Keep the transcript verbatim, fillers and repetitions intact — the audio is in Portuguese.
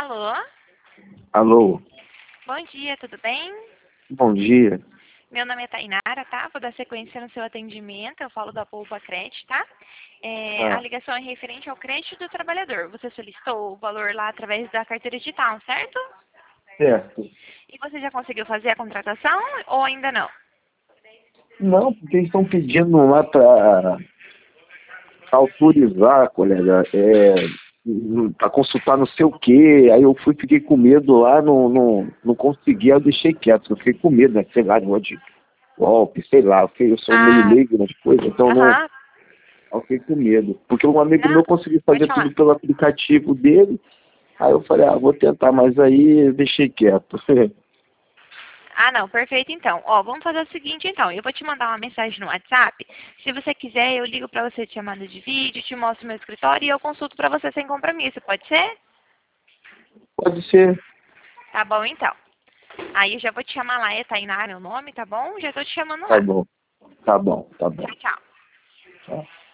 Alô? Alô, Bom dia, tudo bem? bom dia. Meu nome é Tainara, tá? Vou dar sequência no seu atendimento. Eu falo da Poupa Crédito, tá? É, a Ah, ligação é referente ao crédito do trabalhador. Você solicitou o valor lá através da carteira digital, certo? certo. E você já conseguiu fazer a contratação ou ainda não? Não, porque eles estão pedindo lá para autorizar, colega, é, para consultar não sei o quê. Aí eu fui, fiquei com medo lá, não, não, não consegui, aí eu deixei quieto. Eu fiquei com medo, né? Sei lá, de um monte de golpe, sei lá. Eu fiquei- eu sou meio Ah, leigo nas coisas, então não, aham. eu fiquei com medo. Porque um amigo Não, meu conseguiu pode fazer tudo falar. pelo aplicativo dele. Aí eu falei, ah, vou tentar, mas aí eu deixei quieto. Ah, não, perfeito então. Ó, vamos fazer o seguinte então. Eu vou te mandar uma mensagem no WhatsApp. Se você quiser, eu ligo pra você te chamando de vídeo, te mostro meu escritório e eu consulto pra você sem compromisso, pode ser? Pode ser. Tá bom então. Aí eu já vou te chamar lá, é Tainá meu nome, tá bom? Já tô te chamando Tá lá. bom, tá bom, tá bom. Tchau, tchau. Tá.